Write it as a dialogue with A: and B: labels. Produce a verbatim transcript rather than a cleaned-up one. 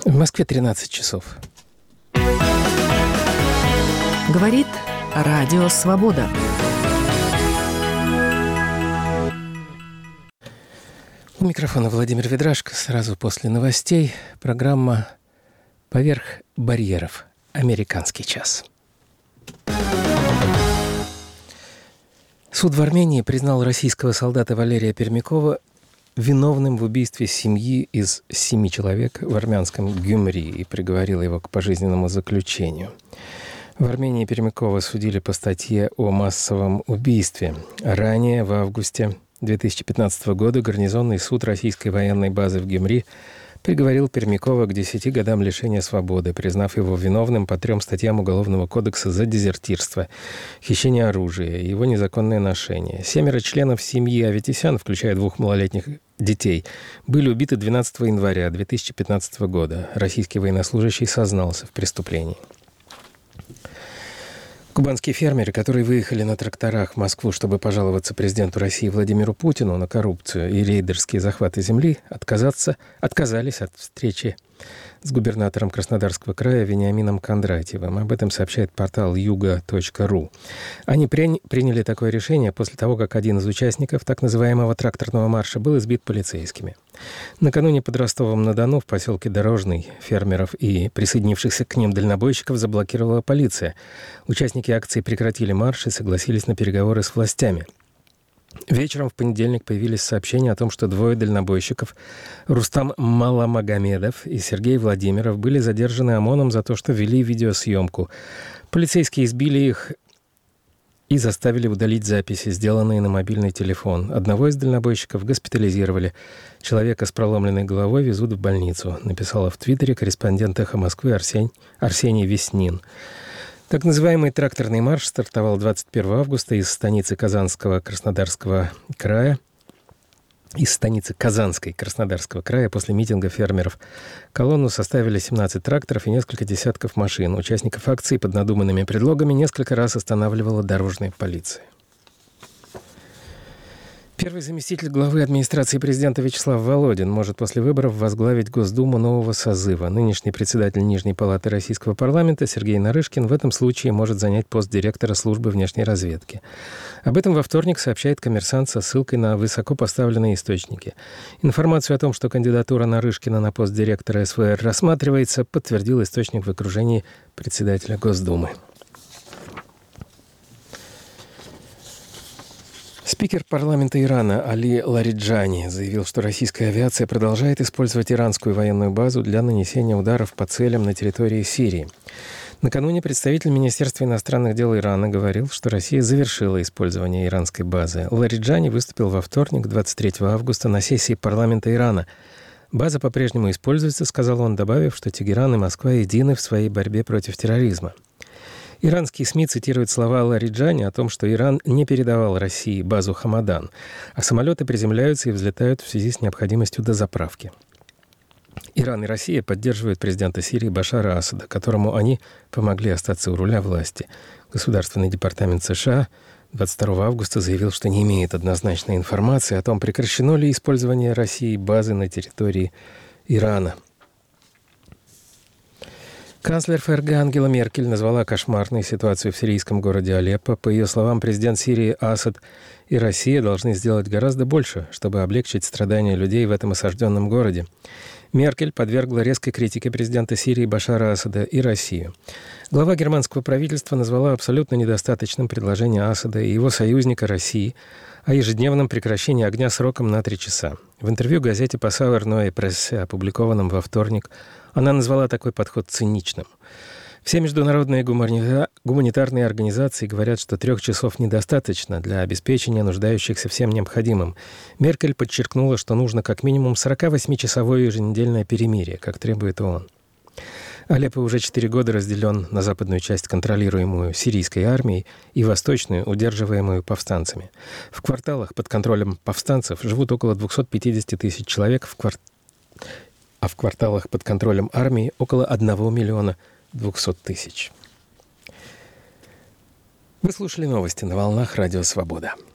A: В Москве тринадцать часов.
B: Говорит Радио Свобода.
A: У микрофона Владимир Ведрашко. Сразу после новостей программа «Поверх барьеров. Американский час». Суд в Армении признал российского солдата Валерия Пермякова виновным в убийстве семьи из семи человек в армянском Гюмри и приговорил его к пожизненному заключению. В Армении Пермякова судили по статье о массовом убийстве. Ранее, в августе две тысячи пятнадцатого года, гарнизонный суд российской военной базы в Гюмри приговорил Пермякова к десяти годам лишения свободы, признав его виновным по трем статьям Уголовного кодекса за дезертирство, хищение оружия и его незаконное ношение. Семеро членов семьи Аветисян, включая двух малолетних детей, были убиты двенадцатого января две тысячи пятнадцатого года. Российский военнослужащий сознался в преступлении. Кубанские фермеры, которые выехали на тракторах в Москву, чтобы пожаловаться президенту России Владимиру Путину на коррупцию и рейдерские захваты земли, отказаться, отказались от встречи с губернатором Краснодарского края Вениамином Кондратьевым. Об этом сообщает портал юга точка ру. Они при... приняли такое решение после того, как один из участников так называемого тракторного марша был избит полицейскими. Накануне под Ростовом-на-Дону в поселке Дорожный фермеров и присоединившихся к ним дальнобойщиков заблокировала полиция. Участники акции прекратили марш и согласились на переговоры с властями. Вечером в понедельник появились сообщения о том, что двое дальнобойщиков, Рустам Маламагомедов и Сергей Владимиров, были задержаны ОМОНом за то, что вели видеосъемку. Полицейские избили их и заставили удалить записи, сделанные на мобильный телефон. Одного из дальнобойщиков госпитализировали. Человека с проломленной головой везут в больницу, написала в Твиттере корреспондент «Эхо Москвы» Арсень... Арсений Веснин. Так называемый тракторный марш стартовал двадцать первого августа из станицы Казанского Краснодарского края, из станицы Казанской Краснодарского края после митинга фермеров. Колонну составили семнадцать тракторов и несколько десятков машин. Участников акции под надуманными предлогами несколько раз останавливала дорожная полиция. Первый заместитель главы администрации президента Вячеслав Володин может после выборов возглавить Госдуму нового созыва. Нынешний председатель Нижней палаты Российского парламента Сергей Нарышкин в этом случае может занять пост директора службы внешней разведки. Об этом во вторник сообщает «Коммерсант» со ссылкой на высокопоставленные источники. Информацию о том, что кандидатура Нарышкина на пост директора СВР рассматривается, подтвердил источник в окружении председателя Госдумы. Спикер парламента Ирана Али Лариджани заявил, что российская авиация продолжает использовать иранскую военную базу для нанесения ударов по целям на территории Сирии. Накануне представитель Министерства иностранных дел Ирана говорил, что Россия завершила использование иранской базы. Лариджани выступил во вторник, двадцать третьего августа, на сессии парламента Ирана. «База по-прежнему используется», — сказал он, добавив, что Тегеран и Москва едины в своей борьбе против терроризма. Иранские СМИ цитируют слова Лариджани о том, что Иран не передавал России базу Хамадан, а самолеты приземляются и взлетают в связи с необходимостью дозаправки. Иран и Россия поддерживают президента Сирии Башара Асада, которому они помогли остаться у руля власти. Государственный департамент США двадцать второго августа заявил, что не имеет однозначной информации о том, прекращено ли использование России базы на территории Ирана. Канцлер ФРГ Ангела Меркель назвала кошмарной ситуацию в сирийском городе Алеппо. По ее словам, президент Сирии Асад и Россия должны сделать гораздо больше, чтобы облегчить страдания людей в этом осажденном городе. Меркель подвергла резкой критике президента Сирии Башара Асада и Россию. Глава германского правительства назвала абсолютно недостаточным предложение Асада и его союзника России о ежедневном прекращении огня сроком на три часа. В интервью газете «Passauer Neue Presse», опубликованном во вторник, она назвала такой подход циничным. Все международные гуманитарные организации говорят, что трех часов недостаточно для обеспечения нуждающихся всем необходимым. Меркель подчеркнула, что нужно как минимум сорокавосьмичасовое еженедельное перемирие, как требует ООН. Алеппо уже четыре года разделен на западную часть, контролируемую сирийской армией, и восточную, удерживаемую повстанцами. В кварталах под контролем повстанцев живут около двести пятьдесят тысяч человек, в квар... а в кварталах под контролем армии около одного миллиона двухсот тысяч. Вы слушали новости на волнах Радио Свобода.